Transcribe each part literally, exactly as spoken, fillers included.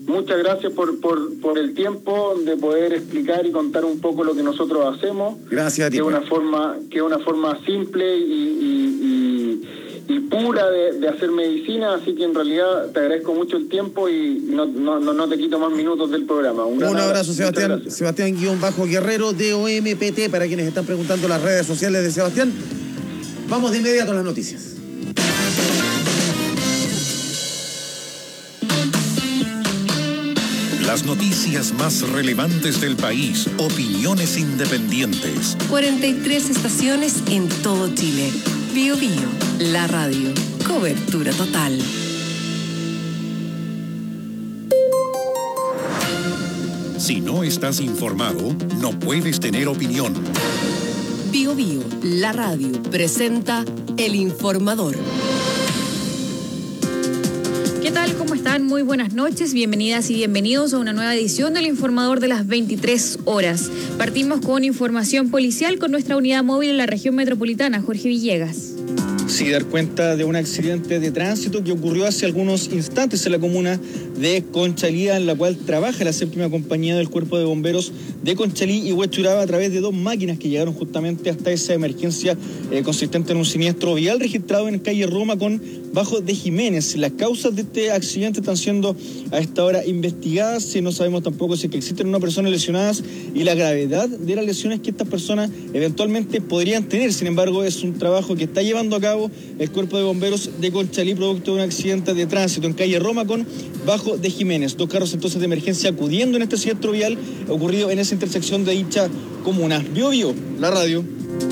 muchas gracias por, por, por el tiempo de poder explicar y contar un poco lo que nosotros hacemos. Gracias a ti. Que es una forma, que es una forma simple y, y, y, y pura de, de hacer medicina, así que en realidad te agradezco mucho el tiempo y no, no, no, no te quito más minutos del programa. Un, Un abrazo, Sebastián. Sebastián guión bajo Guerrero, D O M P T, para quienes están preguntando las redes sociales de Sebastián. Vamos de inmediato a las noticias. Las noticias más relevantes del país, opiniones independientes. cuarenta y tres estaciones en todo Chile. Bio Bio, la radio. Cobertura total. Si no estás informado, no puedes tener opinión. Bio Bio, la radio, presenta El Informador. ¿Qué tal? ¿Cómo están? Muy buenas noches, bienvenidas y bienvenidos a una nueva edición del Informador de las veintitrés horas. Partimos con información policial con nuestra unidad móvil en la región metropolitana, Jorge Villegas. Sí, dar cuenta de un accidente de tránsito que ocurrió hace algunos instantes en la comuna de Conchalí, en la cual trabaja la séptima compañía del Cuerpo de Bomberos de Conchalí y Huechuraba a través de dos máquinas que llegaron justamente hasta esa emergencia eh, consistente en un siniestro vial registrado en calle Roma con Bajo de Jiménez. Las causas de este accidente están siendo a esta hora investigadas, no sabemos tampoco si es que existen una persona lesionadas y la gravedad de las lesiones que estas personas eventualmente podrían tener. Sin embargo, es un trabajo que está llevando a cabo el Cuerpo de Bomberos de Conchalí producto de un accidente de tránsito en calle Roma con Bajo de Jiménez. Dos carros entonces de emergencia acudiendo en este siniestro vial ocurrido en esa intersección de dicha comuna. Bio Bio, la radio.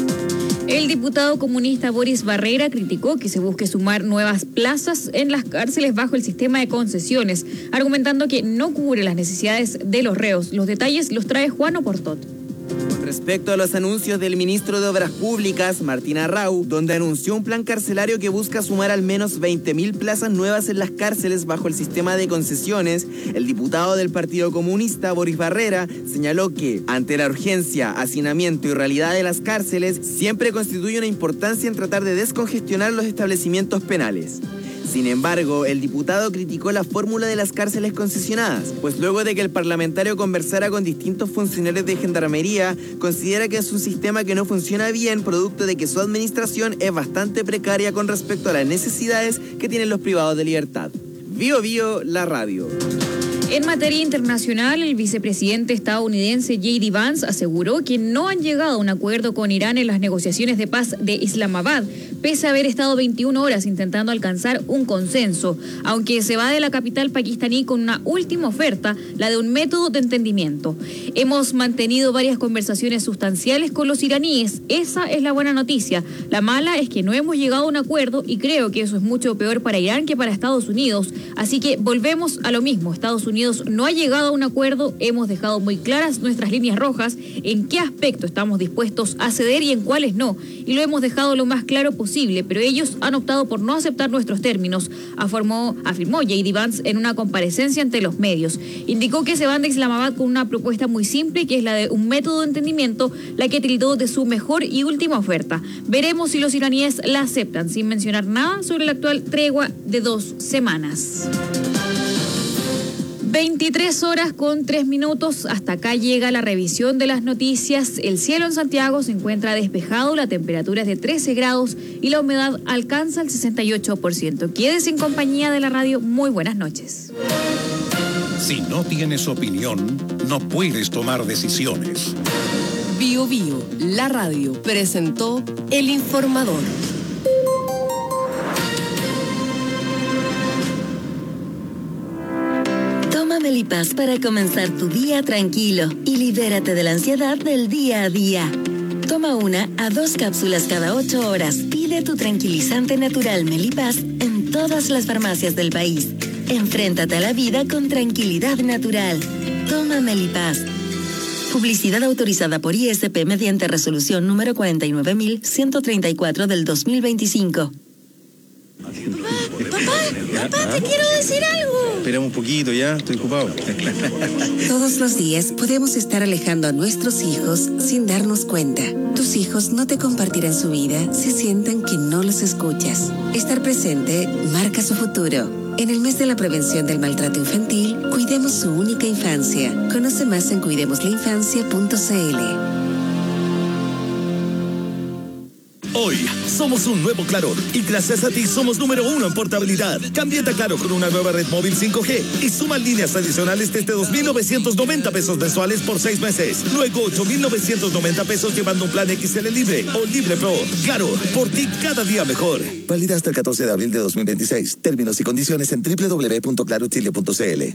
El diputado comunista Boris Barrera criticó que se busque sumar nuevas plazas en las cárceles bajo el sistema de concesiones, argumentando que no cubre las necesidades de los reos. Los detalles los trae Juan Oportot. Respecto a los anuncios del ministro de Obras Públicas, Martín Arrau, donde anunció un plan carcelario que busca sumar al menos veinte mil plazas nuevas en las cárceles bajo el sistema de concesiones, el diputado del Partido Comunista, Boris Barrera, señaló que, ante la urgencia, hacinamiento y realidad de las cárceles, siempre constituye una importancia en tratar de descongestionar los establecimientos penales. Sin embargo, el diputado criticó la fórmula de las cárceles concesionadas, pues luego de que el parlamentario conversara con distintos funcionarios de Gendarmería, considera que es un sistema que no funciona bien, producto de que su administración es bastante precaria con respecto a las necesidades que tienen los privados de libertad. Bio Bio, la radio. En materia internacional, el vicepresidente estadounidense J D Vance aseguró que no han llegado a un acuerdo con Irán en las negociaciones de paz de Islamabad, pese a haber estado veintiuna horas intentando alcanzar un consenso, aunque se va de la capital pakistaní con una última oferta, la de un método de entendimiento. Hemos mantenido varias conversaciones sustanciales con los iraníes, esa es la buena noticia. La mala es que no hemos llegado a un acuerdo y creo que eso es mucho peor para Irán que para Estados Unidos, así que volvemos a lo mismo. Estados Unidos no ha llegado a un acuerdo, hemos dejado muy claras nuestras líneas rojas, en qué aspecto estamos dispuestos a ceder y en cuáles no, y lo hemos dejado lo más claro posible, pero ellos han optado por no aceptar nuestros términos, afirmó, afirmó J D Vance en una comparecencia ante los medios. Indicó que se van de Islamabad con una propuesta muy simple, que es la de un método de entendimiento, la que tildó de su mejor y última oferta. Veremos si los iraníes la aceptan, sin mencionar nada sobre la actual tregua de dos semanas. veintitrés horas con tres minutos, hasta acá llega la revisión de las noticias. El cielo en Santiago se encuentra despejado, la temperatura es de trece grados y la humedad alcanza el sesenta y ocho por ciento. Quédese en compañía de la radio, muy buenas noches. Si no tienes opinión, no puedes tomar decisiones. Bio Bio, la radio, presentó El Informador. Melipaz para comenzar tu día tranquilo y libérate de la ansiedad del día a día. Toma una a dos cápsulas cada ocho horas. Pide tu tranquilizante natural Melipaz en todas las farmacias del país. Enfréntate a la vida con tranquilidad natural. Toma Melipaz. Publicidad autorizada por I S P mediante resolución número cuarenta y nueve mil ciento treinta y cuatro del dos mil veinticinco. Papá, papá, papá, te quiero decir algo. Espera un poquito, ya, estoy ocupado. Todos los días podemos estar alejando a nuestros hijos sin darnos cuenta. Tus hijos no te compartirán su vida si sienten que no los escuchas. Estar presente marca su futuro. En el mes de la prevención del maltrato infantil, cuidemos su única infancia. Conoce más en cuidemos la infancia punto c l. Hoy somos un nuevo Claro y gracias a ti somos número uno en portabilidad. Cámbiate a Claro con una nueva red móvil cinco G y suma líneas adicionales desde dos mil novecientos noventa pesos mensuales por seis meses. Luego ocho mil novecientos noventa pesos llevando un plan X L Libre o Libre Pro. Claro, por ti cada día mejor. Válida hasta el catorce de abril de dos mil veintiséis. Términos y condiciones en doble u doble u doble u punto claro chile punto c l.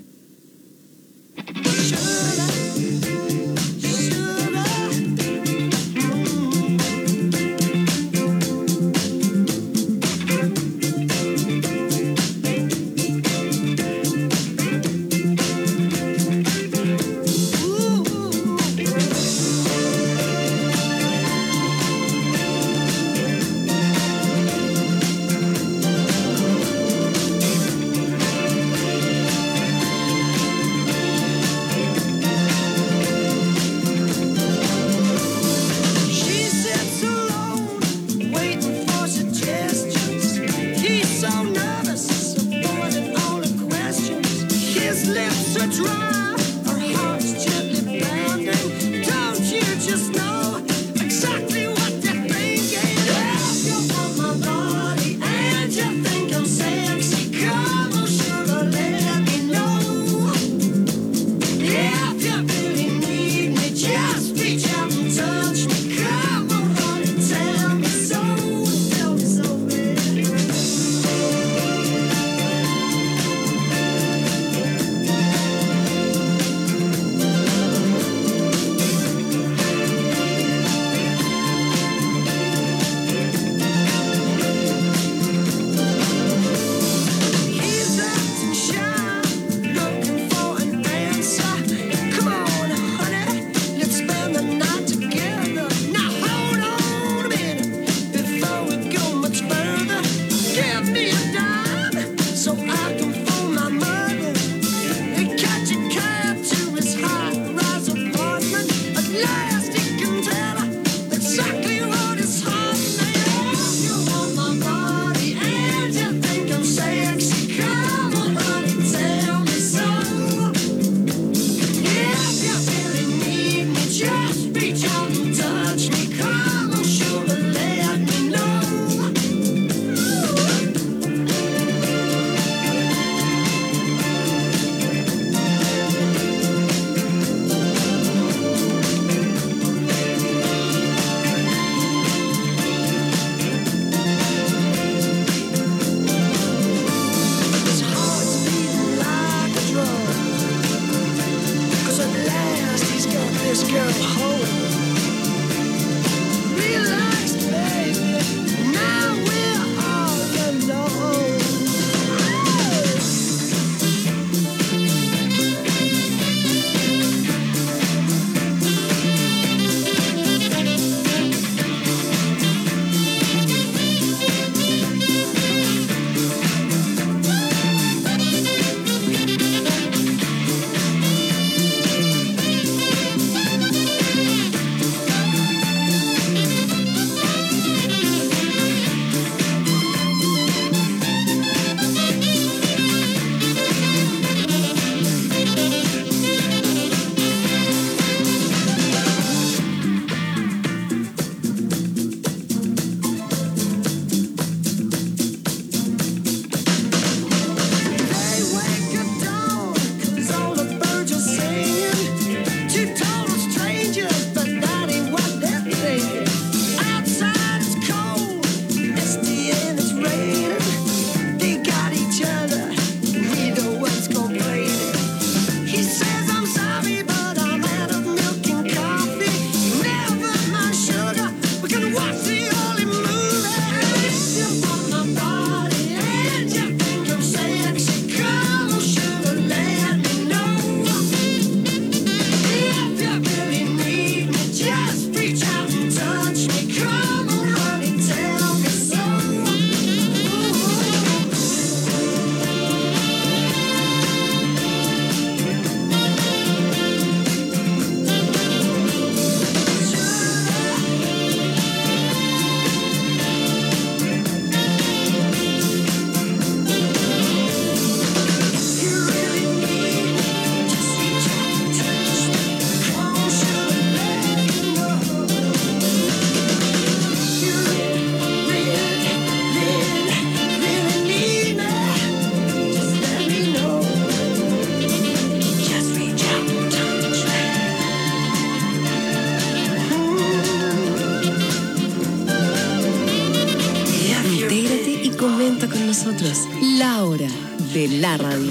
hora de la radio.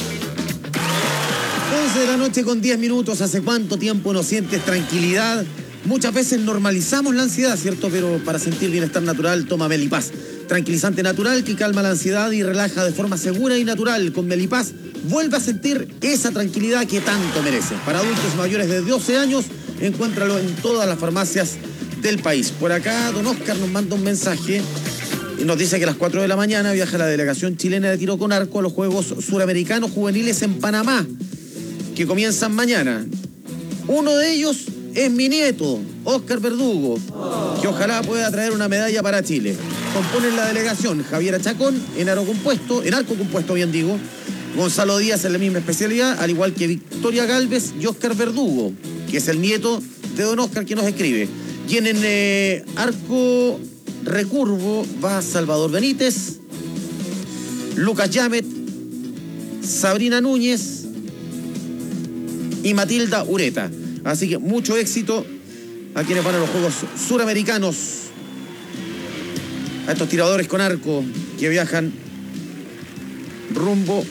once de la noche con diez minutos. ¿Hace cuánto tiempo no sientes tranquilidad? Muchas veces normalizamos la ansiedad, ¿cierto? Pero para sentir bienestar natural, toma Melipaz. Tranquilizante natural que calma la ansiedad y relaja de forma segura y natural. Con Melipaz vuelve a sentir esa tranquilidad que tanto mereces. Para adultos mayores de doce años, encuéntralo en todas las farmacias del país. Por acá, don Oscar nos manda un mensaje y nos dice que a las cuatro de la mañana viaja la delegación chilena de tiro con arco a los Juegos Suramericanos Juveniles en Panamá, que comienzan mañana. Uno de ellos es mi nieto, Oscar Verdugo, que ojalá pueda traer una medalla para Chile. Componen la delegación Javier Chacón en arco compuesto, en arco compuesto bien digo, Gonzalo Díaz en la misma especialidad, al igual que Victoria Galvez y Oscar Verdugo, que es el nieto de don Oscar que nos escribe. Y en el eh, arco recurvo va Salvador Benítez, Lucas Yamet, Sabrina Núñez y Matilda Ureta. Así que mucho éxito a quienes van a los Juegos Suramericanos, a estos tiradores con arco que viajan rumbo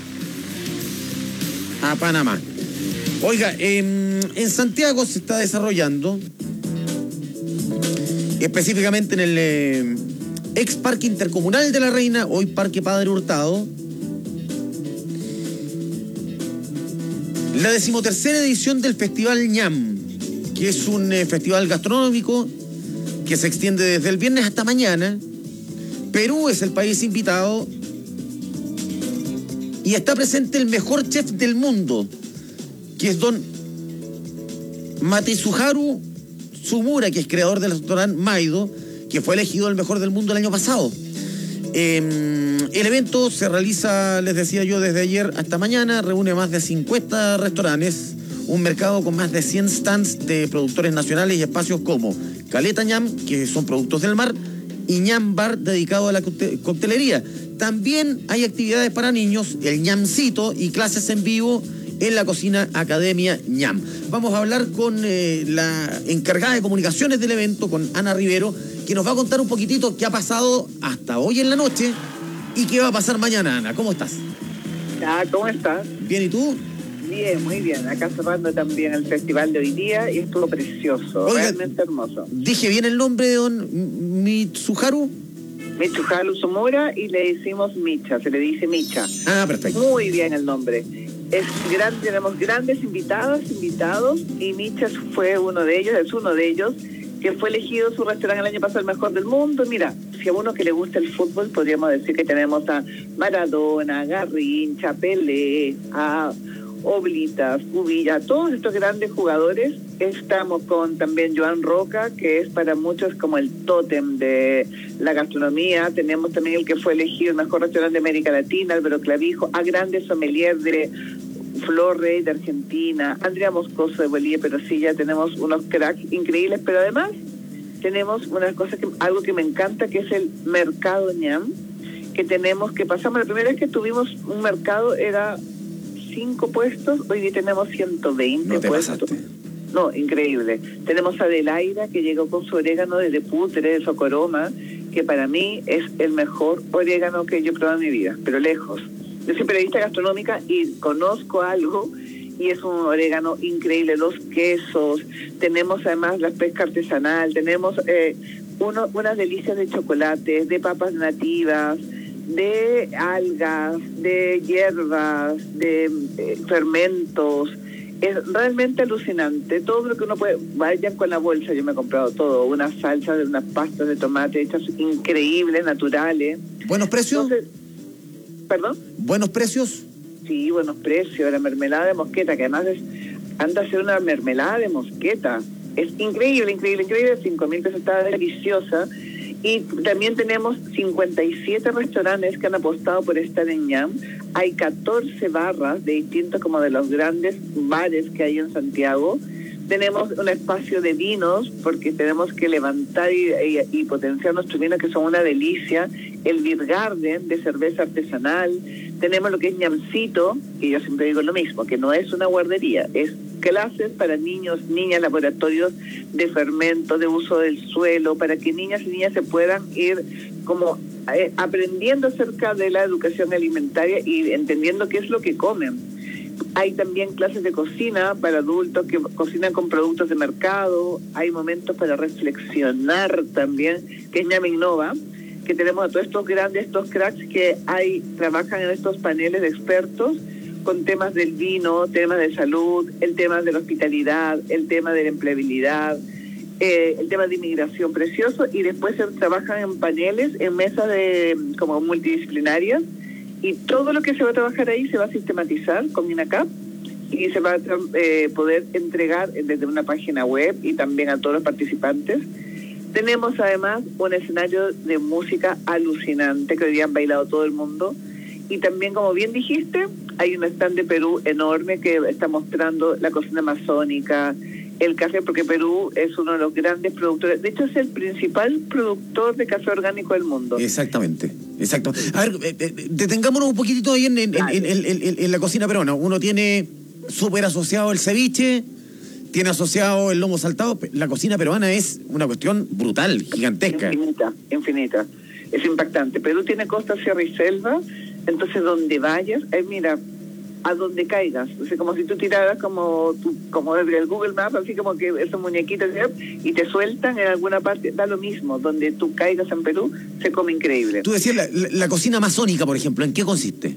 a Panamá. Oiga, en, en Santiago se está desarrollando, específicamente en el eh, ex Parque Intercomunal de la Reina, hoy Parque Padre Hurtado, la decimotercera edición del Festival ñam, que es un eh, festival gastronómico que se extiende desde el viernes hasta mañana. Perú es el país invitado y está presente el mejor chef del mundo, que es don Matsuharu Tsumura, que es creador del restaurante Maido, que fue elegido el mejor del mundo el año pasado. Eh, el evento se realiza, les decía yo, desde ayer hasta mañana. Reúne más de cincuenta restaurantes, un mercado con más de cien stands de productores nacionales y espacios como Caleta Ñam, que son productos del mar, y Ñam Bar, dedicado a la coctelería. También hay actividades para niños, el ñamcito y clases en vivo en la cocina Academia ñam. Vamos a hablar con eh, la encargada de comunicaciones del evento, con Ana Rivero, que nos va a contar un poquitito qué ha pasado hasta hoy en la noche y qué va a pasar mañana. Ana, ¿cómo estás? Ah, ¿cómo estás? Bien, ¿y tú? Bien, muy bien. Acá cerrando también el festival de hoy día y estuvo precioso, Oiga, realmente hermoso. ¿Dije bien el nombre de don Mitsuharu? Mitsuharu Tsumura, y le decimos Micha, se le dice Micha. Ah, perfecto. Muy bien el nombre. Es grande, tenemos grandes invitadas, invitados, y Micha fue uno de ellos, es uno de ellos, que fue elegido su restaurante el año pasado el mejor del mundo. Mira, si a uno que le gusta el fútbol, podríamos decir que tenemos a Maradona, a Garrincha, a Pelé, a Oblitas, Cubilla, todos estos grandes jugadores. Estamos con también Joan Roca, que es para muchos como el tótem de la gastronomía. Tenemos también el que fue elegido el mejor restaurante de América Latina, Álvaro Clavijo, a grandes sommeliers de Flor Rey de Argentina, Andrea Moscoso de Bolivia, pero sí, ya tenemos unos cracks increíbles, pero además tenemos una cosa, que algo que me encanta, que es el mercado ñam, que tenemos, que pasamos, la primera vez que tuvimos un mercado era cinco puestos, hoy día tenemos ciento veinte no te puestos. Pasaste. No, increíble. Tenemos a Adelaida, que llegó con su orégano desde Putre, de Socoroma, que para mí es el mejor orégano que yo he probado en mi vida, pero lejos. Yo soy periodista gastronómica y conozco algo, y es un orégano increíble. Los quesos, tenemos además la pesca artesanal, tenemos eh, uno, unas delicias de chocolates, de papas nativas, de algas, de hierbas, de eh, fermentos. Es realmente alucinante. Todo lo que uno puede, vayan con la bolsa, yo me he comprado todo, unas salsas, de unas pastas de tomate hechas increíbles, naturales. ¿Buenos precios? Entonces, ¿perdón? ¿Buenos precios? Sí, buenos precios. La mermelada de mosqueta, que además es, anda a ser una mermelada de mosqueta. Es increíble, increíble, increíble. cinco mil pesos, está deliciosa. Y también tenemos cincuenta y siete restaurantes que han apostado por estar en ñam. Hay catorce barras de distintos, como de los grandes bares que hay en Santiago. Tenemos un espacio de vinos, porque tenemos que levantar y, y, y potenciar nuestros vinos, que son una delicia. El Beer Garden de cerveza artesanal. Tenemos lo que es ñamcito, que yo siempre digo lo mismo, que no es una guardería, es clases para niños, niñas, laboratorios de fermento, de uso del suelo, para que niñas y niñas se puedan ir como eh, aprendiendo acerca de la educación alimentaria y entendiendo qué es lo que comen. Hay también clases de cocina para adultos que cocinan con productos de mercado. Hay momentos para reflexionar también, que es Ñame Innova, que tenemos a todos estos grandes, estos cracks que hay trabajan en estos paneles de expertos con temas del vino, temas de salud, el tema de la hospitalidad, el tema de la empleabilidad, eh, el tema de inmigración, precioso, y después se trabajan en paneles, en mesas de como multidisciplinarias, y todo lo que se va a trabajar ahí se va a sistematizar con INACAP y se va a eh, poder entregar desde una página web y también a todos los participantes. Tenemos además un escenario de música alucinante que hoy día han bailado todo el mundo. Y también, como bien dijiste, hay un stand de Perú enorme que está mostrando la cocina amazónica, el café, porque Perú es uno de los grandes productores. De hecho, es el principal productor de café orgánico del mundo. Exactamente, exacto. A ver, eh, eh, detengámonos un poquitito ahí en, en, en, en, en, en, en la cocina peruana. Uno tiene súper asociado el ceviche, tiene asociado el lomo saltado. La cocina peruana es una cuestión brutal, gigantesca. Infinita, infinita. Es impactante. Perú tiene costa, sierra y selva, entonces donde vayas, eh, mira, a donde caigas. O sea, como si tú tiraras como tu, como desde el Google Maps, así como que esos muñequitos, ¿sí? Y te sueltan en alguna parte, da lo mismo. Donde tú caigas en Perú, se come increíble. Tú decías, la, la, la cocina amazónica, por ejemplo, ¿en qué consiste?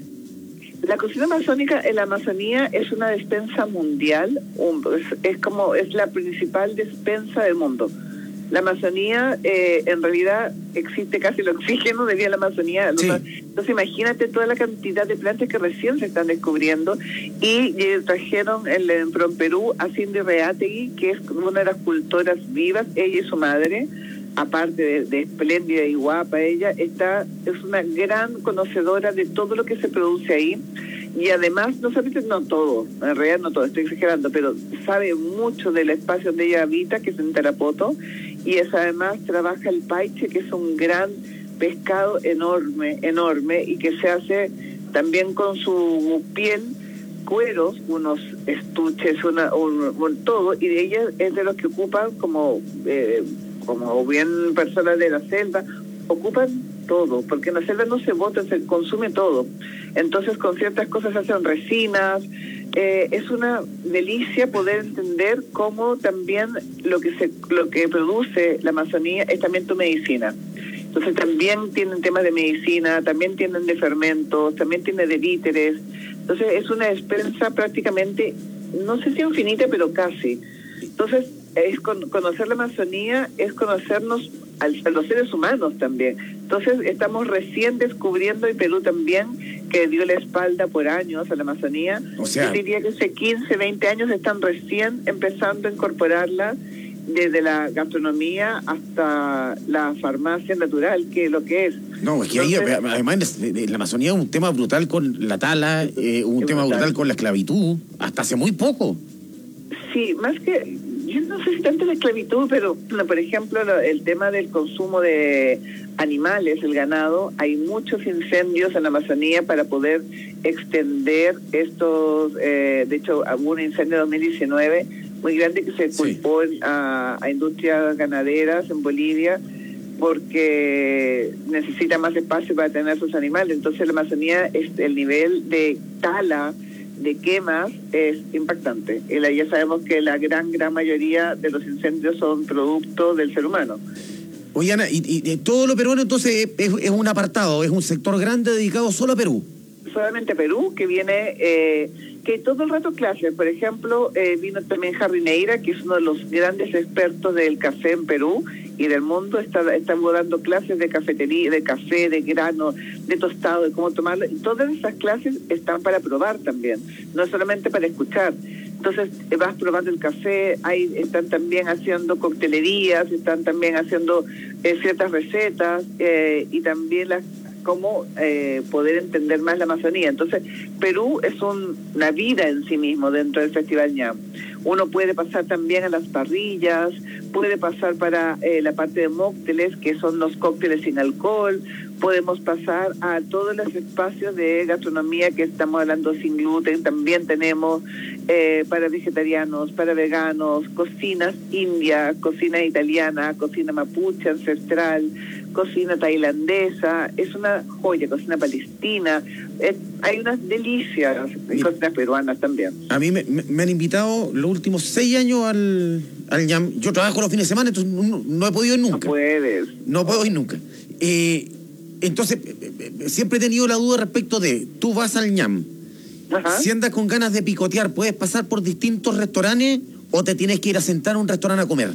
La cocina amazónica en la Amazonía es una despensa mundial, un, es, es como, es la principal despensa del mundo. La Amazonía, eh, en realidad, existe casi el oxígeno de la Amazonía. Sí. Entonces, imagínate toda la cantidad de plantas que recién se están descubriendo. Y eh, trajeron en, en Perú a Cindy Reategui, que es una de las cultoras vivas, ella y su madre, aparte de, de espléndida y guapa ella, está, es una gran conocedora de todo lo que se produce ahí. Y además, no sabe, no todo, en realidad no todo, estoy exagerando, pero sabe mucho del espacio donde ella habita, que es en Tarapoto, y es además trabaja el paiche, que es un gran pescado enorme, enorme, y que se hace también con su piel, cueros, unos estuches, una, un, un, todo, y de ella es de los que ocupan como, eh, como bien personas de la selva, ocupan todo, porque en la selva no se bota, se consume todo. Entonces con ciertas cosas se hacen resinas. Eh, es una delicia poder entender cómo también lo que se lo que produce la Amazonía es también tu medicina. Entonces también tienen temas de medicina, también tienen de fermentos, también tienen de víteres. Entonces es una despensa prácticamente, no sé si infinita, pero casi. Entonces es con, conocer la Amazonía, es conocernos al, a los seres humanos también. Entonces estamos recién descubriendo, y Perú también, que dio la espalda por años a la Amazonía. O sea, yo diría que hace quince, veinte años están recién empezando a incorporarla, desde la gastronomía hasta la farmacia natural, que es lo que es. No, es que ahí, Entonces, además, en la Amazonía un tema brutal con la tala, eh, un tema brutal. brutal con la esclavitud, hasta hace muy poco. Sí, más que, yo no sé si tanto la esclavitud, pero, por ejemplo, el tema del consumo de animales, el ganado, hay muchos incendios en la Amazonía para poder extender estos, eh, de hecho, hubo un incendio en dos mil diecinueve muy grande que se culpó sí. a, a industrias ganaderas en Bolivia porque necesita más espacio para tener sus animales. Entonces la Amazonía, es, el nivel de tala, de quemas, es impactante. Y la, ya sabemos que la gran, gran mayoría de los incendios son producto del ser humano. Oye, Ana, y, y, y todo lo peruano entonces es, es un apartado, es un sector grande dedicado solo a Perú. Solamente Perú, que viene, eh, que todo el rato clases. Por ejemplo, eh, vino también Harry Neira, que es uno de los grandes expertos del café en Perú y del mundo. Está, está dando clases de cafetería, de café, de grano, de tostado, de cómo tomarlo. Y todas esas clases están para probar también, no solamente para escuchar. Entonces eh, vas probando el café, ahí están también haciendo coctelerías, están también haciendo eh, ciertas recetas eh, y también las cómo eh, poder entender más la Amazonía. Entonces, Perú es un, una vida en sí mismo dentro del Festival Ñam. Uno puede pasar también a las parrillas, puede pasar para eh, la parte de mócteles, que son los cócteles sin alcohol, podemos pasar a todos los espacios de gastronomía que estamos hablando sin gluten. También tenemos eh, para vegetarianos, para veganos, cocinas india, cocina italiana, cocina mapuche ancestral, cocina tailandesa, es una joya, cocina palestina, es, hay unas delicias, y cocinas peruanas también. A mí me, me, me han invitado los últimos seis años al, al ñam. Yo trabajo los fines de semana, entonces no, no he podido ir nunca. No puedes. No puedo ir nunca. Eh, entonces, siempre he tenido la duda respecto de, tú vas al ñam, Ajá. si andas con ganas de picotear, ¿puedes pasar por distintos restaurantes o te tienes que ir a sentar a un restaurante a comer?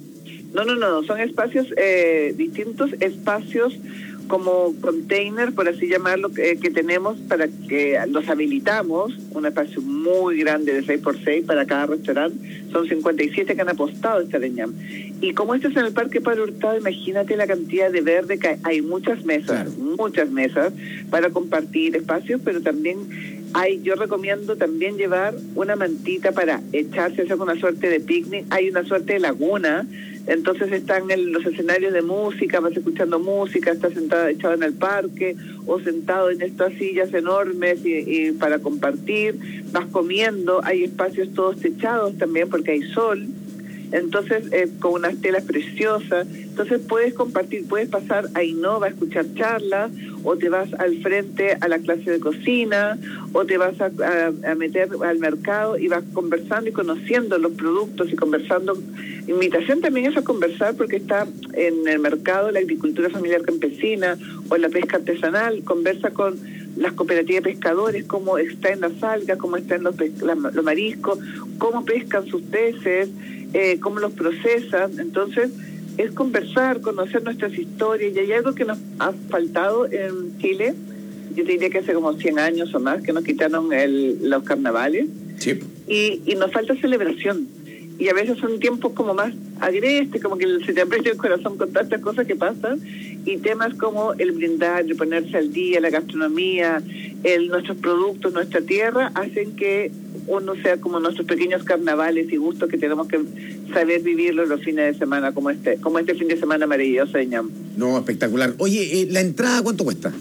No, no, no, son espacios eh, distintos, espacios como container, por así llamarlo, que, que tenemos para que los habilitamos, un espacio muy grande de seis por seis para cada restaurante, son cincuenta y siete que han apostado esta de ñam. Y como este es en el Parque Pablo Hurtado, imagínate la cantidad de verde que hay, hay muchas mesas, claro. muchas mesas para compartir espacios, pero también hay, yo recomiendo también llevar una mantita para echarse, hacer una suerte de picnic, hay una suerte de laguna. Entonces están en los escenarios de música, vas escuchando música, estás sentado, echado en el parque o sentado en estas sillas enormes y, y para compartir, vas comiendo, hay espacios todos techados también porque hay sol, entonces eh, con unas telas preciosas, entonces puedes compartir, puedes pasar a Innova a escuchar charlas, o te vas al frente a la clase de cocina, o te vas a, a, a meter al mercado y vas conversando y conociendo los productos y conversando. Invitación también es a conversar porque está en el mercado la agricultura familiar campesina o la pesca artesanal, conversa con las cooperativas de pescadores, cómo está en las algas, cómo están los, la, los mariscos, cómo pescan sus peces, eh, cómo los procesan. Entonces es conversar, conocer nuestras historias, y hay algo que nos ha faltado en Chile, yo te diría que hace como cien años o más que nos quitaron el, los carnavales, sí. y, y nos falta celebración, y a veces son tiempos como más agrestes, como que se te aprecia el corazón con tantas cosas que pasan, y temas como el brindar, el ponerse al día, la gastronomía, el, nuestros productos, nuestra tierra, hacen que uno sea como nuestros pequeños carnavales y gustos que tenemos que saber vivirlos los fines de semana, como este como este fin de semana maravilloso de ñam. No, espectacular. Oye, eh, ¿la entrada cuánto cuesta?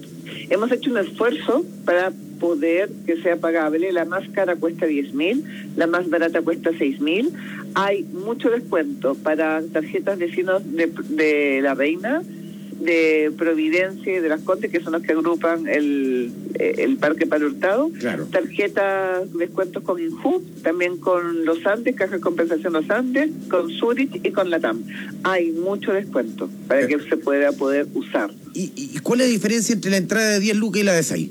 Hemos hecho un esfuerzo para poder que sea pagable. La más cara cuesta diez mil, la más barata cuesta seis mil. Hay mucho descuento para tarjetas vecinos de, de La Reina, de Providencia y de Las Condes, que son los que agrupan el, el Parque Pablo Hurtado. Claro. Tarjetas, descuentos con Inju, también con Los Andes, Caja de Compensación Los Andes, con Zurich y con Latam. Hay mucho descuento para que se pueda poder usar. ¿Y, y cuál es la diferencia entre la entrada de diez lucas y la de seis?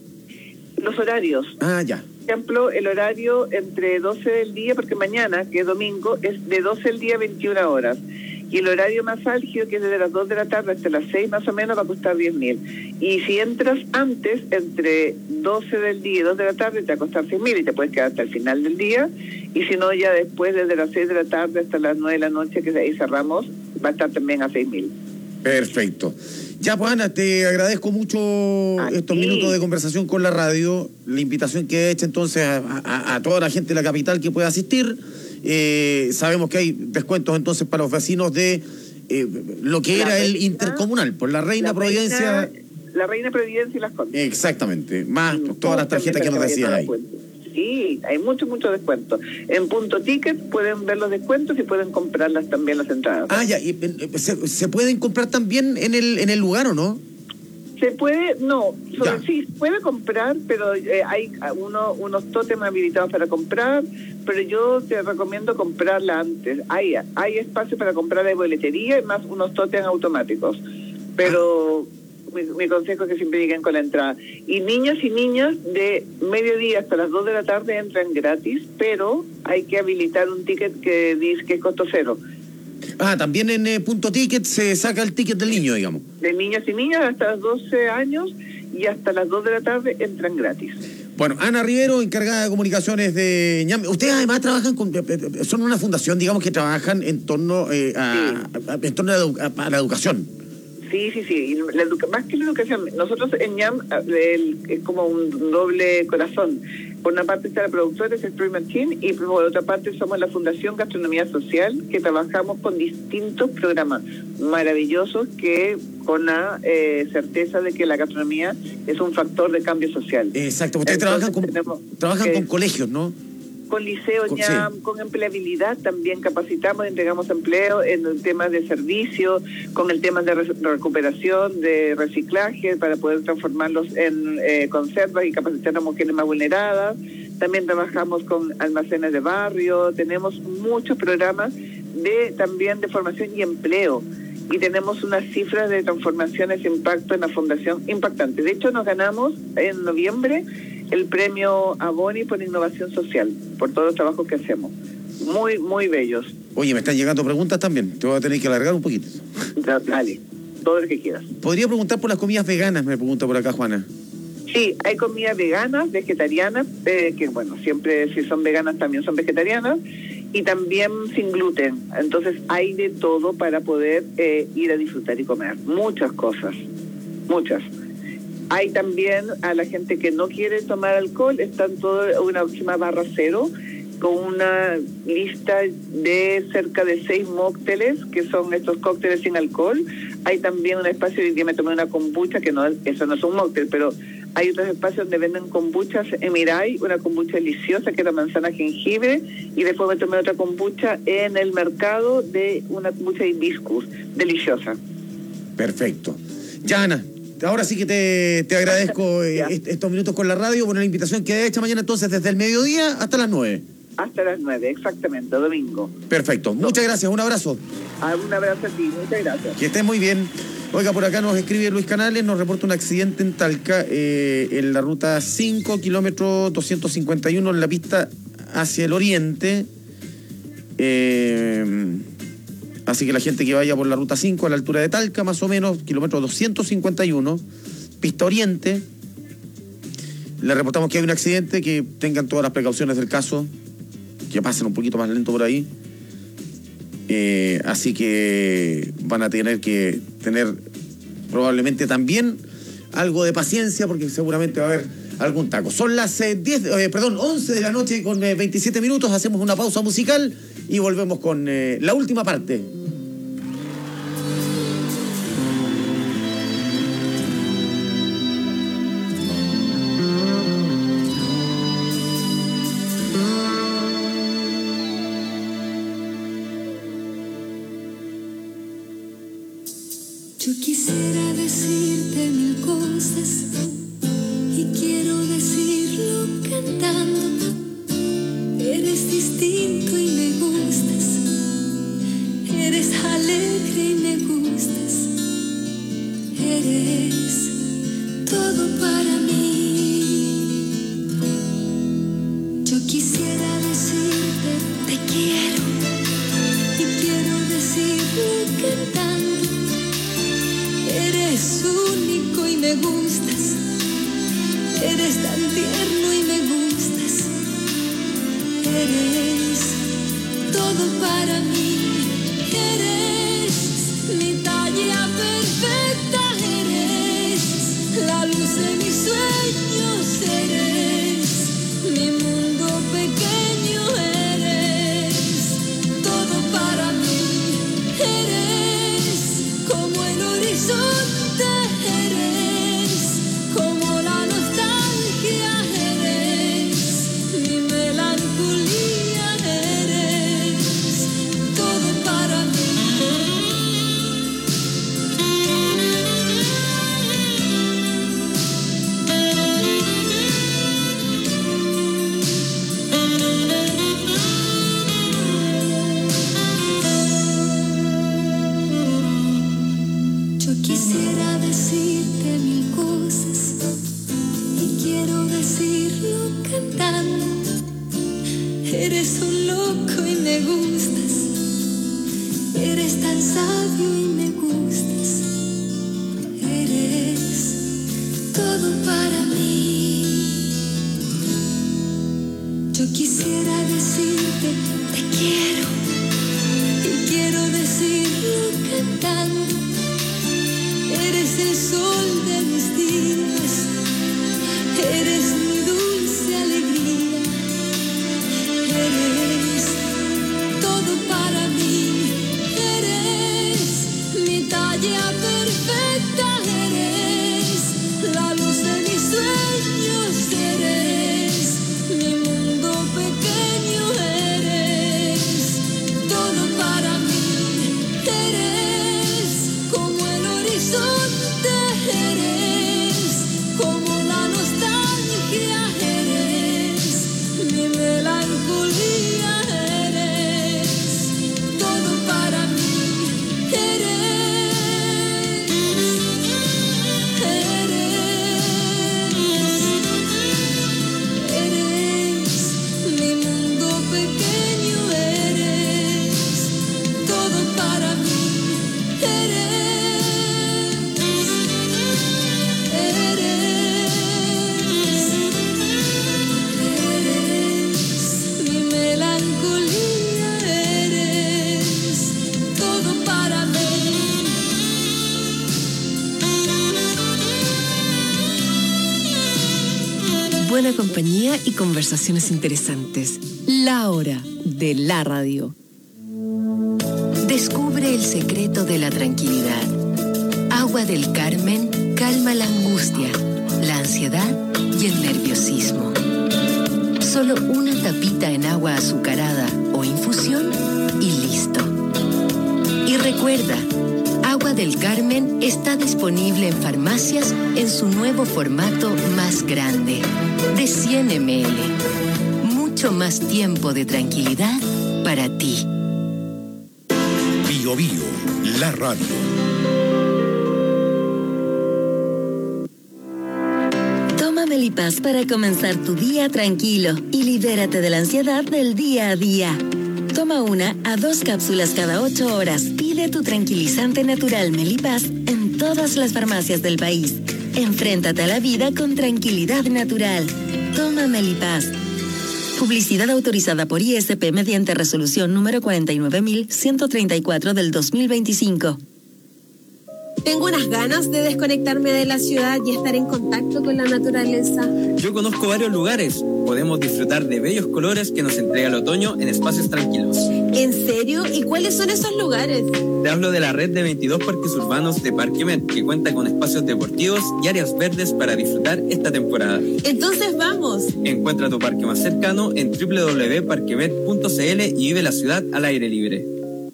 Los horarios. Ah, ya. Por ejemplo, el horario entre doce del día, porque mañana, que es domingo, es de doce del día a veintiuna horas. Y el horario más álgido, que es desde las dos de la tarde hasta las seis más o menos, va a costar diez mil. Y si entras antes, entre doce del día y dos de la tarde, te va a costar seis mil y te puedes quedar hasta el final del día. Y si no, ya después, desde las seis de la tarde hasta las nueve de la noche, que ahí cerramos, va a estar también a seis mil. Perfecto. Ya, pues, Ana, te agradezco mucho Aquí. estos minutos de conversación con la radio, la invitación que he hecho entonces a, a, a toda la gente de la capital que pueda asistir. Eh, sabemos que hay descuentos entonces para los vecinos de eh, lo que la era reina, el intercomunal, por la Reina la Providencia. Reina, la Reina Providencia y Las Condes. Exactamente, más sí, todas las tarjetas que nos decían ahí. Sí, hay mucho, mucho descuento. En Punto Ticket pueden ver los descuentos y pueden comprarlas también las entradas. Ah, ya, y, ¿se, ¿se pueden comprar también en el, en el lugar o no? Se puede, no, sobre, sí, puede comprar, pero eh, hay uno, unos tótems habilitados para comprar, pero yo te recomiendo comprarla antes. Hay, hay espacio para comprar de boletería y más unos tótems automáticos, pero ah. mi, mi consejo es que siempre lleguen con la entrada. Y niños y niñas de mediodía hasta las dos de la tarde entran gratis, pero hay que habilitar un ticket que dice que es costo cero. Ah, también en eh, Punto Ticket se saca el ticket del niño, digamos. De niños y niñas hasta los doce años y hasta las dos de la tarde entran gratis. Bueno, Ana Rivero, encargada de comunicaciones de ñam. Ustedes además trabajan con, son una fundación, digamos, que trabajan en torno, eh, a, sí. a, en torno a, a, a la educación. Sí, sí, sí. La educa- más que la educación, nosotros en ñam es como un doble corazón. Por una parte está la productora, es el Street Machine, y por otra parte somos la Fundación Gastronomía Social, que trabajamos con distintos programas maravillosos que con la eh, certeza de que la gastronomía es un factor de cambio social. Exacto, ustedes Entonces, trabajan, con, tenemos, trabajan eh, con colegios, ¿no? Con liceos, Con- ya sí. con empleabilidad también capacitamos, entregamos empleo en el tema de servicio, con el tema de re- recuperación, de reciclaje, para poder transformarlos en eh, conservas y capacitar a mujeres más vulneradas. También trabajamos con almacenes de barrio, tenemos muchos programas de también de formación y empleo. Y tenemos unas cifras de transformaciones e impacto en la fundación impactantes. De hecho, nos ganamos en noviembre el premio Aboni por innovación social, por todos los trabajos que hacemos. Muy, muy bellos. Oye, me están llegando preguntas también. Te voy a tener que alargar un poquito. Ya, dale, todo lo que quieras. Podría preguntar por las comidas veganas, me pregunta por acá Juana. Sí, hay comidas veganas, vegetarianas, eh, que bueno, siempre si son veganas también son vegetarianas, y también sin gluten. Entonces hay de todo para poder eh, ir a disfrutar y comer. Muchas cosas, muchas. Hay también a la gente que no quiere tomar alcohol, están todo una última barra cero, con una lista de cerca de seis mócteles, que son estos cócteles sin alcohol. Hay también un espacio, hoy día me tomé una kombucha, que no, eso no es un móctel, pero hay otros espacios donde venden kombuchas en Mirai, una kombucha deliciosa que era manzana jengibre, y después me tomé otra kombucha en el mercado de una kombucha de hibiscus, deliciosa. Perfecto. Ya, Ana, ahora sí que te, te agradezco eh, est- estos minutos con la radio. Bueno, la invitación queda hecha mañana entonces desde el mediodía hasta las nueve. Hasta las nueve, exactamente, domingo. Perfecto. Muchas gracias, un abrazo. Ah, un abrazo a ti, muchas gracias. Que estés muy bien. Oiga, por acá nos escribe Luis Canales, nos reporta un accidente en Talca, eh, en la ruta cinco, kilómetro doscientos cincuenta y uno, en la pista hacia el oriente. Eh, así que la gente que vaya por la ruta cinco, a la altura de Talca, más o menos, kilómetro doscientos cincuenta y uno, pista oriente. Le reportamos que hay un accidente, que tengan todas las precauciones del caso, que pasen un poquito más lento por ahí. Eh, así que van a tener que tener probablemente también algo de paciencia, porque seguramente va a haber algún taco. Son las eh, diez, eh, perdón, once de la noche con eh, veintisiete minutos. Hacemos una pausa musical y volvemos con eh, la última parte. Yo quisiera decirte mil cosas y quiero decirlo cantando. Eres distinto y me gustas, eres alegre y me gustas, eres todo para mí. Yo quisiera decirte te quiero y quiero decirlo cantando. Eres único y me gustas, eres tan tierno y me gustas, eres todo para mí, eres mi talla perfecta, eres la luz de mis sueños, eres mi mundo pequeño, eres todo para mí, eres como el horizonte, eres como la nostalgia, eres mi melancolía, eres todo para mí. Yo quisiera decirte mil cosas y quiero decirlo cantando. Eres un loco y me gustas, eres tan sabio y me gustas, eres todo para mí. Yo quisiera decirte te quiero y quiero decirlo cantando. Eres el sol de mis días, eres mi dulce alegría, buena compañía y conversaciones interesantes. La hora de la radio. Descubre el secreto de la tranquilidad. Agua del Carmen calma la angustia, la ansiedad y el nerviosismo. Solo una tapita en agua azucarada o infusión y listo. Y recuerda, Agua del Carmen está disponible en farmacias en su nuevo formato más grande, de cien mililitros. Mucho más tiempo de tranquilidad para ti. Bio Bio, la radio. Toma Melipaz para comenzar tu día tranquilo y libérate de la ansiedad del día a día. Toma una a dos cápsulas cada ocho horas. Pide tu tranquilizante natural Melipaz en todas las farmacias del país. Enfréntate a la vida con tranquilidad natural. Toma Melipaz. Publicidad autorizada por I S P mediante resolución número cuarenta y nueve mil ciento treinta y cuatro del dos mil veinticinco. Tengo unas ganas de desconectarme de la ciudad y estar en contacto con la naturaleza. Yo conozco varios lugares. Podemos disfrutar de bellos colores que nos entrega el otoño en espacios tranquilos. ¿En serio? ¿Y cuáles son esos lugares? Te hablo de la red de veintidós parques urbanos de Parque Met, que cuenta con espacios deportivos y áreas verdes para disfrutar esta temporada. Entonces vamos. Encuentra tu parque más cercano en doble u doble u doble u punto parquemet punto c l y vive la ciudad al aire libre.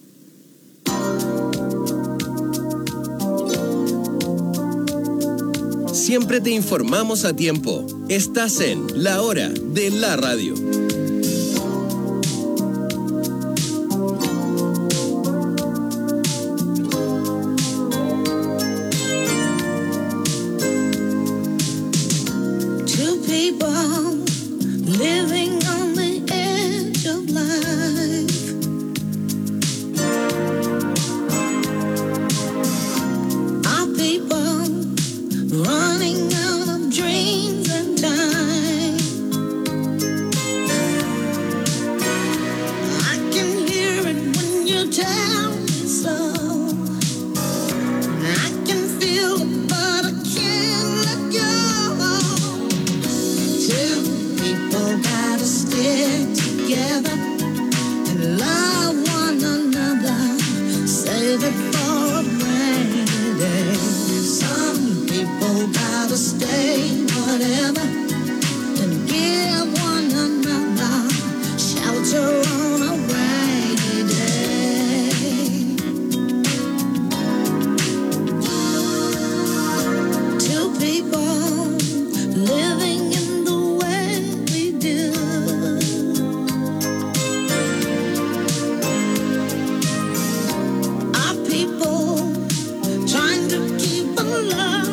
Siempre te informamos a tiempo. Estás en La Hora de la Radio. Two people living on the edge of life. Our people running out of dreams and time. I can hear it when you tell me so. I can feel it, but I can't let go. Two people gotta stick together and love one another. Save it for a rainy day. Some people gotta stay whatever and give one another shelter on a rainy day. Two people living in the way we do. Our people trying to keep a love.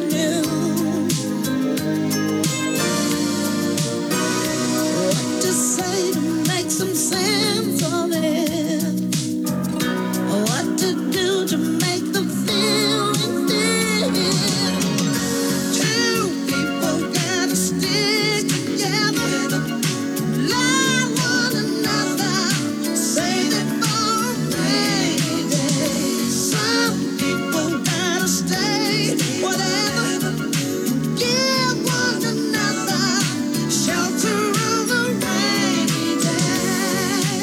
What to say to make some sense of it? What to do to make the feeling feel? Two people gotta stick together, love one another, save it for a rainy day. Some people gotta stay whatever, give one another shelter on a rainy day.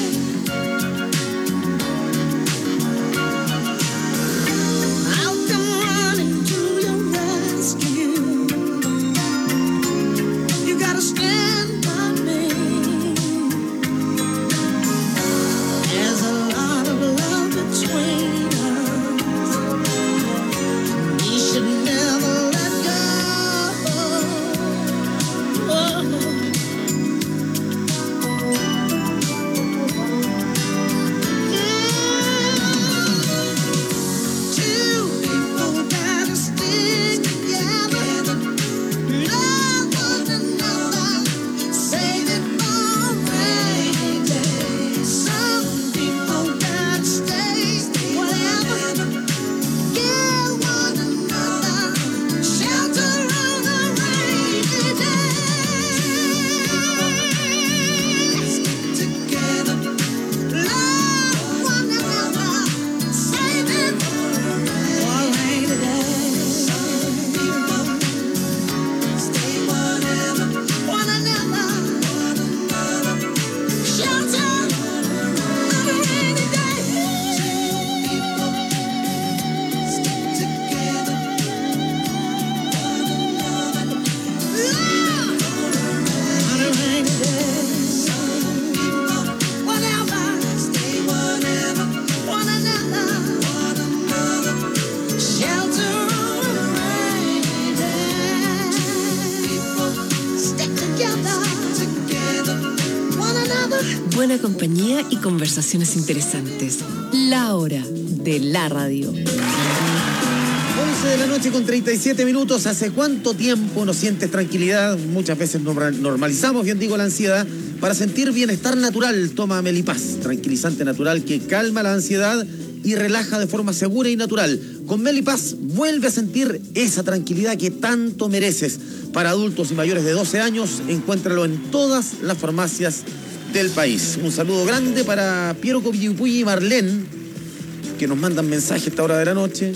buena compañía y conversaciones interesantes. La hora de la radio. once de la noche con treinta y siete minutos. ¿Hace cuánto tiempo no sientes tranquilidad? Muchas veces normalizamos, bien digo, la ansiedad. Para sentir bienestar natural, toma Melipaz, tranquilizante natural que calma la ansiedad y relaja de forma segura y natural. Con Melipaz vuelve a sentir esa tranquilidad que tanto mereces. Para adultos y mayores de doce años, encuéntralo en todas las farmacias del país. Un saludo grande para Piero Covipuy y Marlene, que nos mandan mensajes a esta hora de la noche.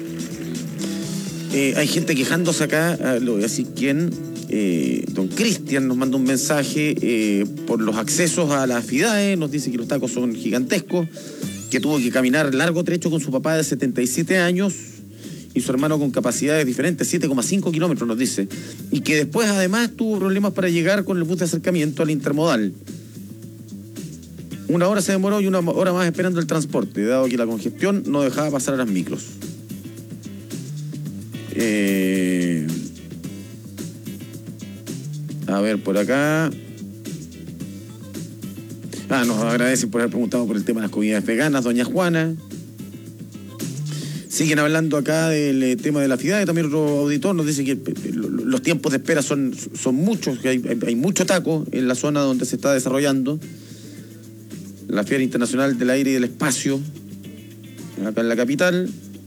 Eh, hay gente quejándose acá, eh, lo voy a decir quién. Eh, don Cristian nos manda un mensaje eh, por los accesos a la FIDAE, nos dice que los tacos son gigantescos, que tuvo que caminar largo trecho con su papá de setenta y siete años y su hermano con capacidades diferentes, siete coma cinco kilómetros nos dice, y que después además tuvo problemas para llegar con el bus de acercamiento al intermodal. Una hora se demoró y una hora más esperando el transporte, dado que la congestión no dejaba pasar a las micros. Eh... A ver, por acá. Ah, nos agradecen por haber preguntado por el tema de las comidas veganas, doña Juana. Siguen hablando acá del eh, tema de la FIDAE. También otro auditor nos dice que eh, los tiempos de espera son, son muchos, que hay, hay mucho taco en la zona donde se está desarrollando la Feria Internacional del Aire y del Espacio, acá en la capital.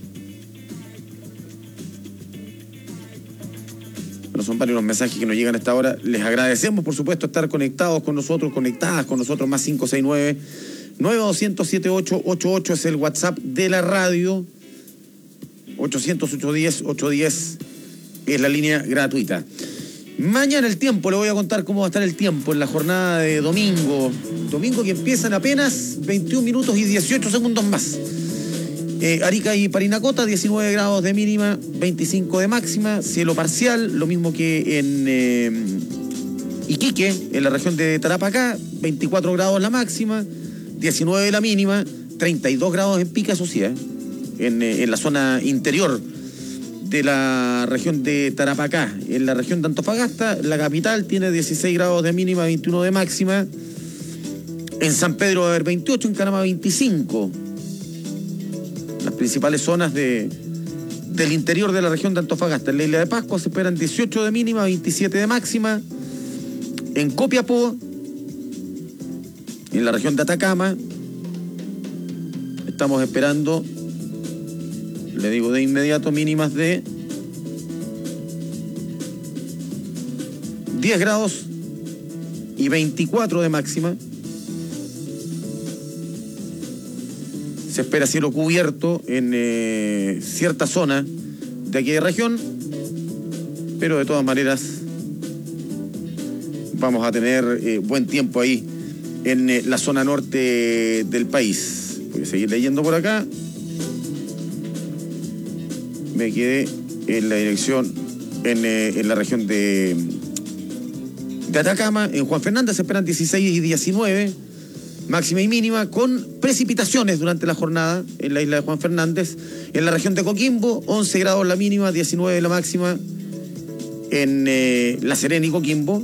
Pero son varios los mensajes que nos llegan a esta hora. Les agradecemos, por supuesto, estar conectados con nosotros, conectadas con nosotros, más cinco seis nueve, nueve dos cero cero, siete ocho ocho ocho es el WhatsApp de la radio. ochocientos, ochocientos diez, ochocientos diez es la línea gratuita. Mañana el tiempo, le voy a contar cómo va a estar el tiempo en la jornada de domingo. Domingo que empiezan apenas veintiún minutos y dieciocho segundos más. Eh, Arica y Parinacota, diecinueve grados de mínima, veinticinco de máxima, cielo parcial, lo mismo que en eh, Iquique, en la región de Tarapacá, veinticuatro grados la máxima, diecinueve la mínima, treinta y dos grados en Pica, eso sí, ¿eh? en, eh, en la zona interior de la región de Tarapacá. En la región de Antofagasta, la capital tiene dieciséis grados de mínima, veintiuno de máxima. En San Pedro va a haber veintiocho, en Canama veinticinco. Las principales zonas de, del interior de la región de Antofagasta. En la isla de Pascua se esperan dieciocho de mínima, veintisiete de máxima. En Copiapó, en la región de Atacama, estamos esperando, le digo de inmediato, mínimas de diez grados y veinticuatro de máxima. Se espera cielo cubierto en eh, cierta zona de aquella región, pero de todas maneras vamos a tener eh, buen tiempo ahí en eh, la zona norte del país. Voy a seguir leyendo por acá. Me quedé en la dirección, en, eh, en la región de, de Atacama. En Juan Fernández se esperan dieciséis y diecinueve. Máxima y mínima, con precipitaciones durante la jornada en la isla de Juan Fernández. En la región de Coquimbo, once grados la mínima, diecinueve la máxima. En eh, La Serena y Coquimbo,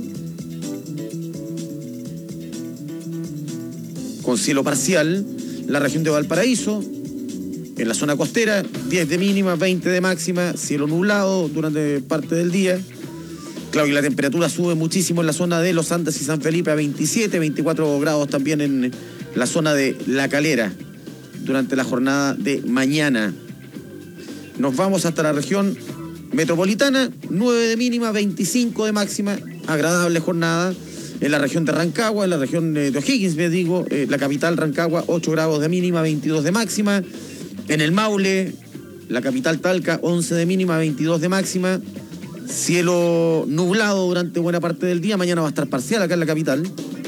con cielo parcial. La región de Valparaíso, en la zona costera, diez de mínima, veinte de máxima, cielo nublado durante parte del día. Claro, y la temperatura sube muchísimo en la zona de Los Andes y San Felipe a veintisiete, veinticuatro grados también en la zona de La Calera durante la jornada de mañana. Nos vamos hasta la región metropolitana, nueve de mínima, veinticinco de máxima, agradable jornada. En la región de Rancagua, en la región de O'Higgins, me digo, eh, la capital Rancagua, ocho grados de mínima, veintidós de máxima. En el Maule, la capital Talca, once de mínima, veintidós de máxima. Cielo nublado durante buena parte del día. Mañana va a estar parcial acá en la capital.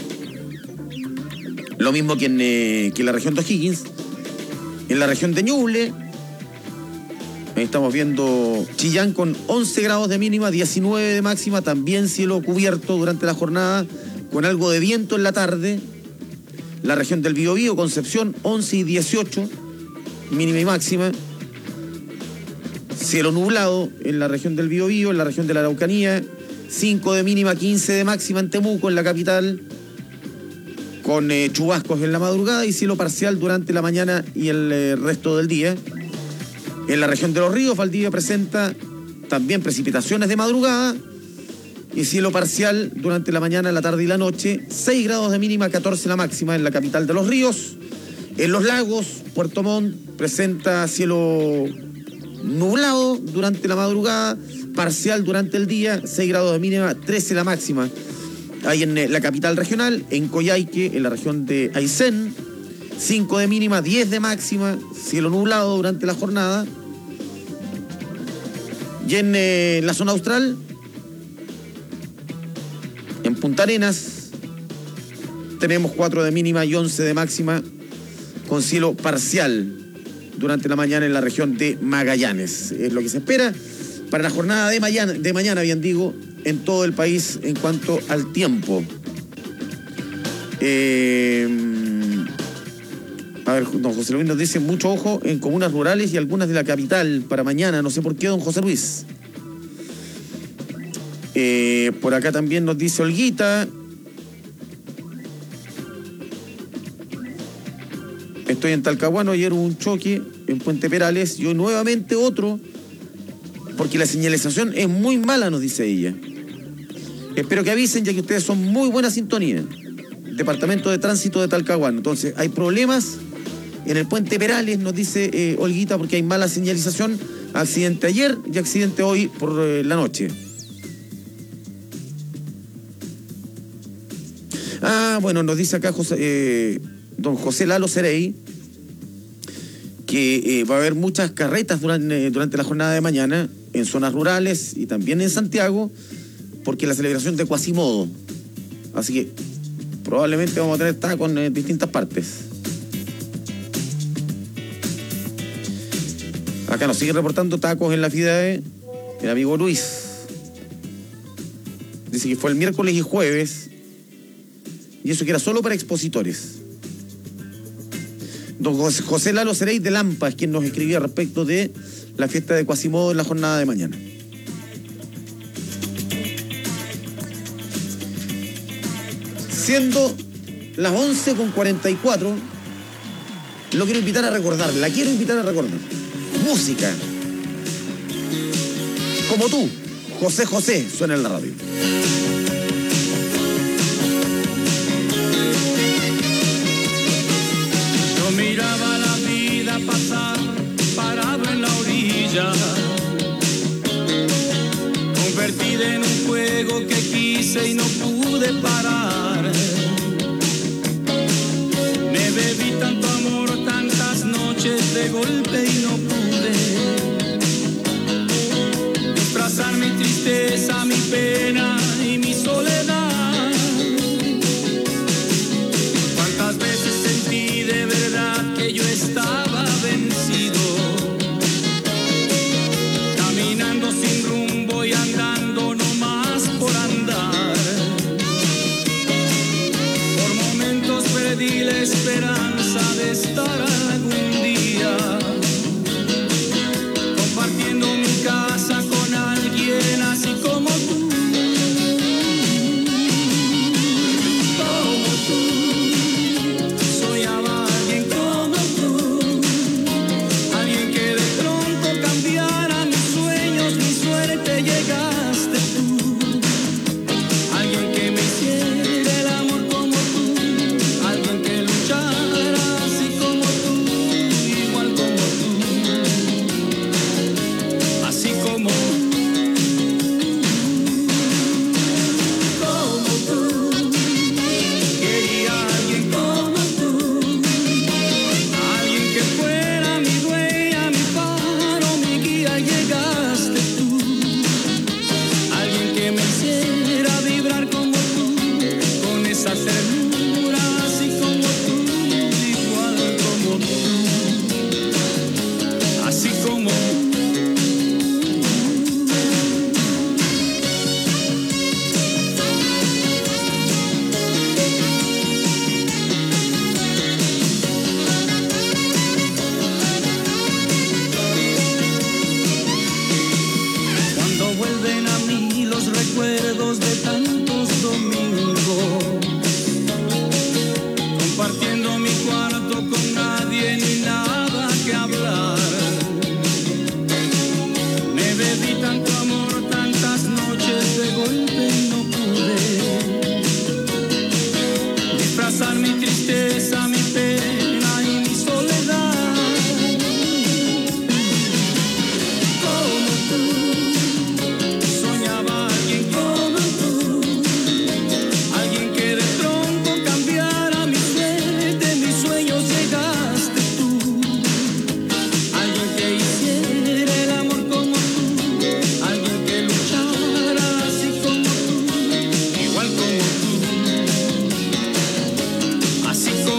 Lo mismo que en, eh, que en la región de O'Higgins. En la región de Ñuble, ahí estamos viendo Chillán con once grados de mínima, diecinueve de máxima. También cielo cubierto durante la jornada, con algo de viento en la tarde. La región del Biobío, Concepción, once y dieciocho, mínima y máxima. Cielo nublado en la región del Biobío, en la región de la Araucanía, cinco de mínima, quince de máxima en Temuco, en la capital. con eh, chubascos en la madrugada y cielo parcial durante la mañana y el eh, resto del día. En la región de Los Ríos, Valdivia presenta también precipitaciones de madrugada y cielo parcial durante la mañana, la tarde y la noche. seis grados de mínima, catorce la máxima en la capital de Los Ríos. En Los Lagos, Puerto Montt presenta cielo nublado durante la madrugada, parcial durante el día, seis grados de mínima, trece la máxima. Ahí en la capital regional, en Coyhaique, en la región de Aysén, cinco de mínima, diez de máxima, cielo nublado durante la jornada. Y en eh, la zona austral, en Punta Arenas, tenemos cuatro de mínima y once de máxima, con cielo parcial durante la mañana en la región de Magallanes. Es lo que se espera para la jornada de mañana, de mañana, bien digo, en todo el país en cuanto al tiempo. Eh, a ver, don José Luis nos dice mucho ojo en comunas rurales y algunas de la capital para mañana. No sé por qué, don José Luis. Eh, por acá también nos dice Olguita. Estoy en Talcahuano, ayer hubo un choque en Puente Perales y hoy nuevamente otro, porque la señalización es muy mala, nos dice ella. Espero que avisen, ya que ustedes son muy buena sintonía. Departamento de Tránsito de Talcahuano. Entonces, hay problemas en el Puente Perales, nos dice eh, Olguita, porque hay mala señalización. Accidente ayer y accidente hoy por eh, la noche. Ah, bueno, nos dice acá José, eh, don José Lalo Cerey, que eh, va a haber muchas carretas durante, durante la jornada de mañana en zonas rurales y también en Santiago, porque la celebración de Quasimodo. Así que probablemente vamos a tener tacos en distintas partes. Acá nos sigue reportando tacos en la FIDAE el amigo Luis. Dice que fue el miércoles y jueves, y eso que era solo para expositores. Don José Lalo Cerey de Lampa es quien nos escribía respecto de la fiesta de Quasimodo en la jornada de mañana. Siendo las once con cuarenta y cuatro, lo quiero invitar a recordar, la quiero invitar a recordar. Música. Como tú, José José, suena en la radio. Yo miraba la vida pasar, parado en la orilla, convertida en un juego que quise y no pude parar. Me bebí tanto amor, tantas noches de golpe y no pude disfrazar mi tristeza, mi pena y mi soledad. Cuántas veces sentí de verdad que yo estaba vencido, caminando sin rumbo y andando nomás por andar. Por momentos perdí la esperanza de estar algún día compartiendo mi casa con alguien así como tú. Como tú, soñaba a alguien como tú, alguien que de pronto cambiara mis sueños, mi suerte. Llegaste tú, alguien que me hiciera el amor como tú, alguien que luchara así como tú.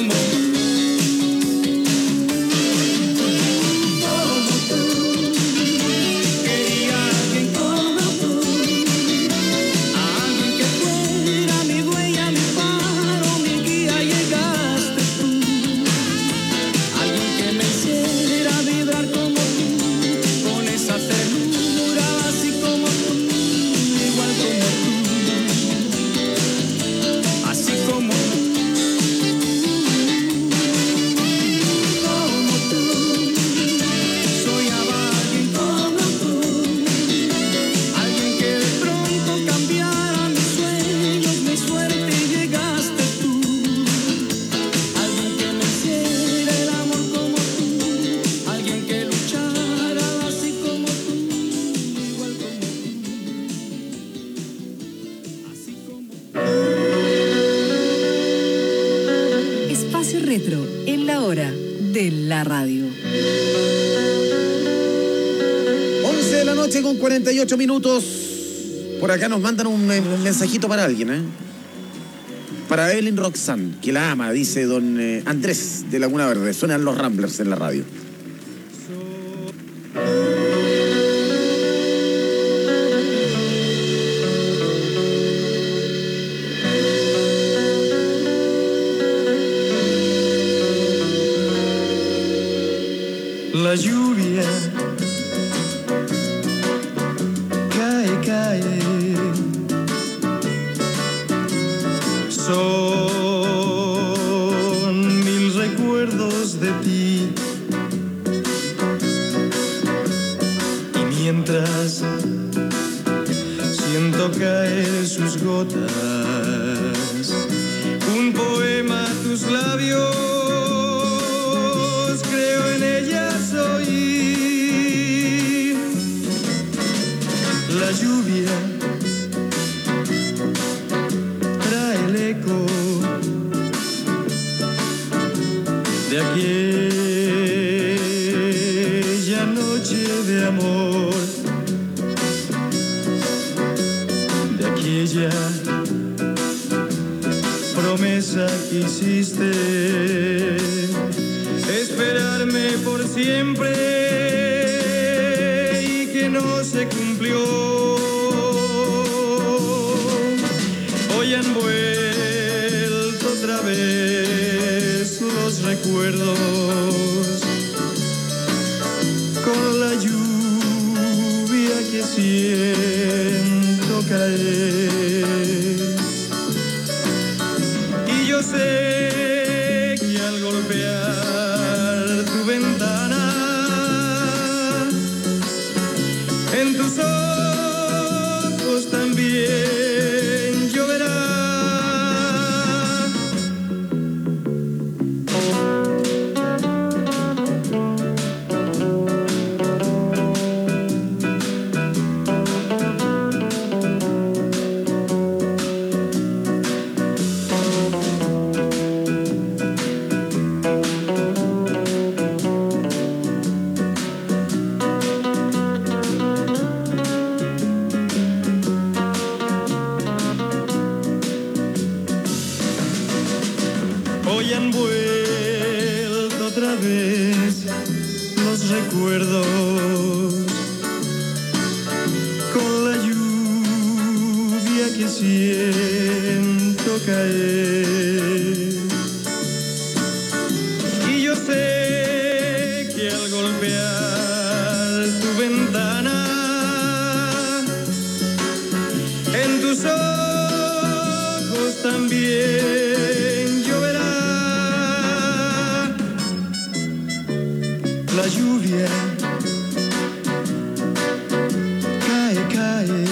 como Retro, en la hora de la radio. once de la noche con cuarenta y ocho minutos. Por acá nos mandan un, un mensajito para alguien, ¿eh? Para Evelyn Roxanne, que la ama, dice don eh, Andrés de Laguna Verde. Suenan los Ramblers en la radio. La lluvia cae, cae, son mil recuerdos de ti, y mientras siento caer sus gotas, un poema a tus labios, creo en ellas oír. La lluvia trae el eco de aquella noche de amor, de aquella promesa que hiciste, esperarme por siempre y que no se cumplió. Hoy han vuelto otra vez los recuerdos con la lluvia que siento caer, y yo sé que al golpear tu ventana, en tus ojos también lloverá. Hoy han vuelto otra vez los recuerdos con la lluvia que siento caer, y yo sé que al golpear tu ventana, en tus ojos también lloverá. La lluvia cae, cae,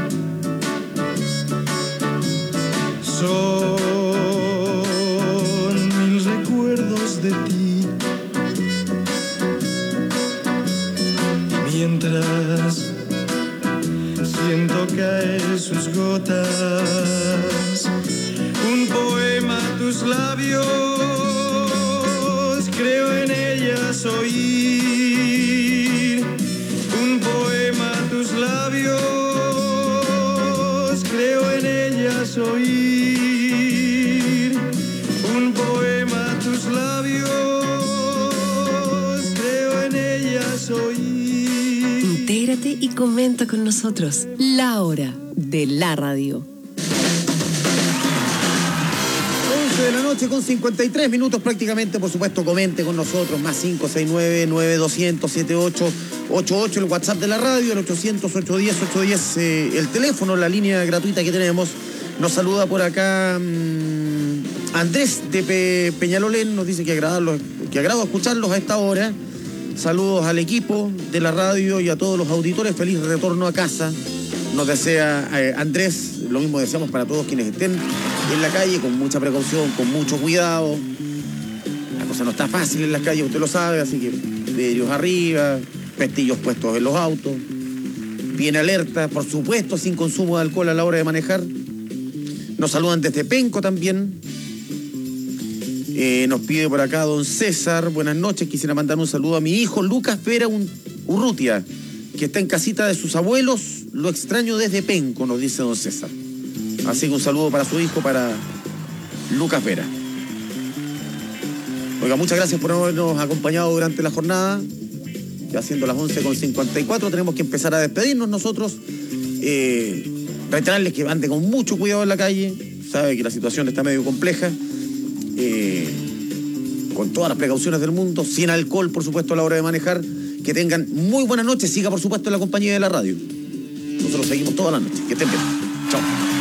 son mil recuerdos de ti, y mientras siento caer sus gotas, un poema a tus labios, creo en ellas oír. Un poema a tus labios, creo en ellas oír. Un poema a tus comenta con nosotros. La hora de la radio. once de la noche con cincuenta y tres minutos prácticamente. Por supuesto, comente con nosotros. Más cinco seis nueve, nueve dos cero cero, siete ocho ocho ocho, el WhatsApp de la radio, el ochocientos, ochocientos diez, ochocientos diez, eh, el teléfono, la línea gratuita que tenemos. Nos saluda por acá mmm, Andrés de Pe Peñalolén. Nos dice que agrado, que agrado escucharlos a esta hora. Saludos al equipo de la radio y a todos los auditores. Feliz retorno a casa. Nos desea eh, Andrés. Lo mismo deseamos para todos quienes estén en la calle, con mucha precaución, con mucho cuidado. La cosa no está fácil en las calles, usted lo sabe, así que vidrios arriba, pestillos puestos en los autos, bien alerta, por supuesto, sin consumo de alcohol a la hora de manejar. Nos saludan desde Penco también. Eh, nos pide por acá don César, buenas noches, quisiera mandar un saludo a mi hijo Lucas Vera Urrutia, que está en casita de sus abuelos, lo extraño desde Penco, nos dice don César. Así que un saludo para su hijo, para Lucas Vera. Oiga, muchas gracias por habernos acompañado durante la jornada. Ya siendo las once con cincuenta y cuatro, tenemos que empezar a despedirnos nosotros. Eh, reiterarles que ande con mucho cuidado en la calle. Sabe que la situación está medio compleja. Eh, con todas las precauciones del mundo, sin alcohol, por supuesto, a la hora de manejar. Que tengan muy buenas noches. Siga, por supuesto, en la compañía de la radio. Nosotros seguimos toda la noche. Que estén bien. Chao.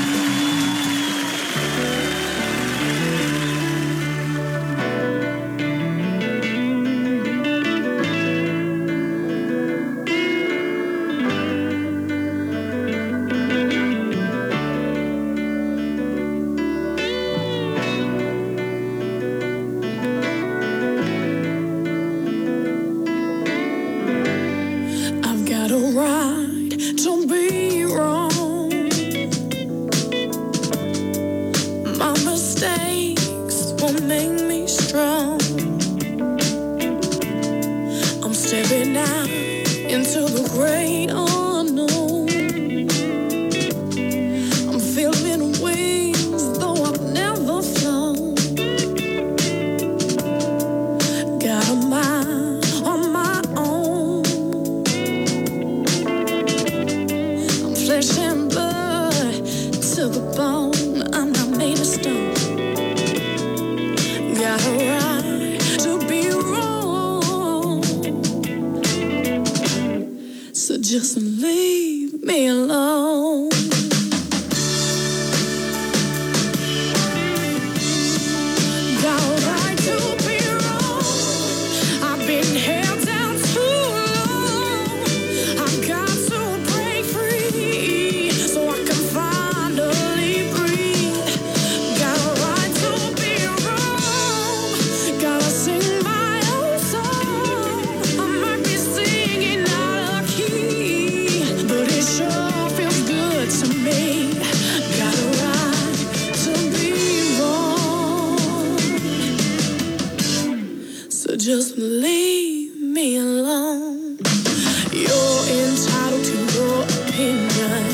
Just leave me alone. You're entitled to your opinion,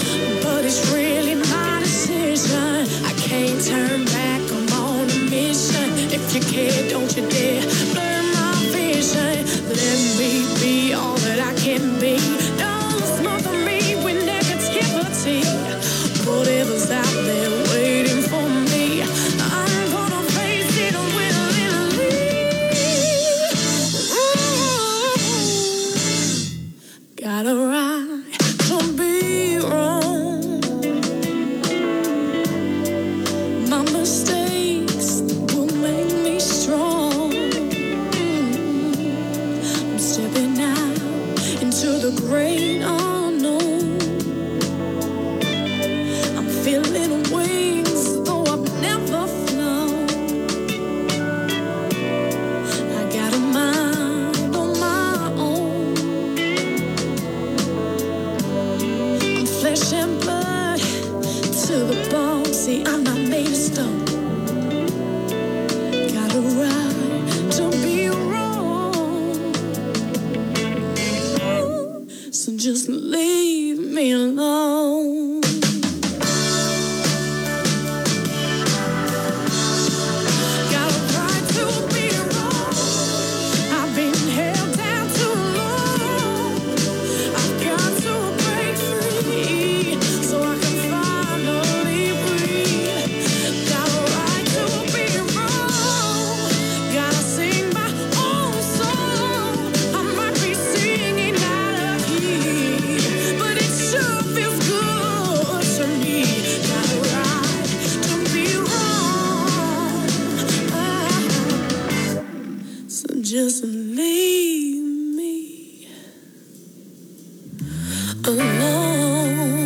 but it's really my decision. I can't turn back, I'm on a mission. If you care, don't you dare blur my vision. Let me be all that I can be. Don't smother me with negativity. Whatever's out there waiting for me, I'm gonna face it willingly. Got a right to be wrong. My mistakes will make me strong. I'm stepping out into the great just leave me alone.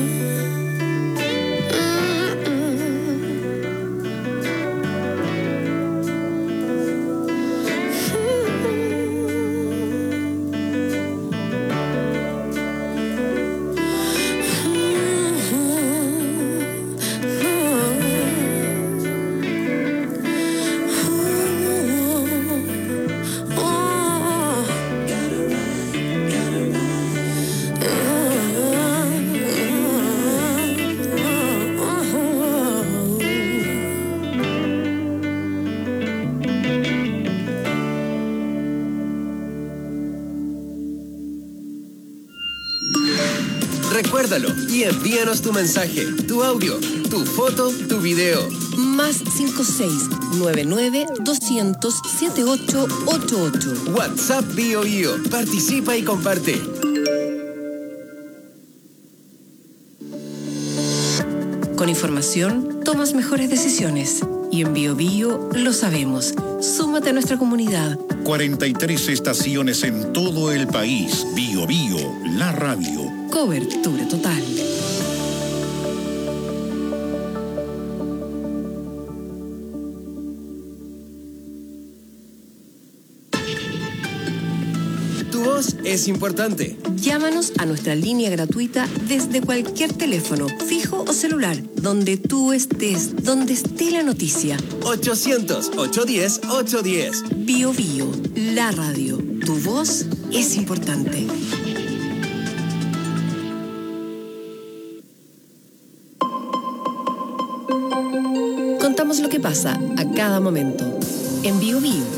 Recuérdalo y envíanos tu mensaje, tu audio, tu foto, tu video. Más cinco seis nueve nueve dos cero cero siete ocho ocho ocho. WhatsApp Bio Bio. Participa y comparte. Con información, tomas mejores decisiones. Y en Bio Bio lo sabemos. Súmate a nuestra comunidad. cuarenta y tres estaciones en todo el país. Bio Bio, la radio. Cobertura total. Tu voz es importante. Llámanos a nuestra línea gratuita desde cualquier teléfono, fijo o celular, donde tú estés, donde esté la noticia. ochocientos, ochocientos diez, ochocientos diez. Bio Bio, la radio. Tu voz es importante. Contamos lo que pasa a cada momento. En Bio Bio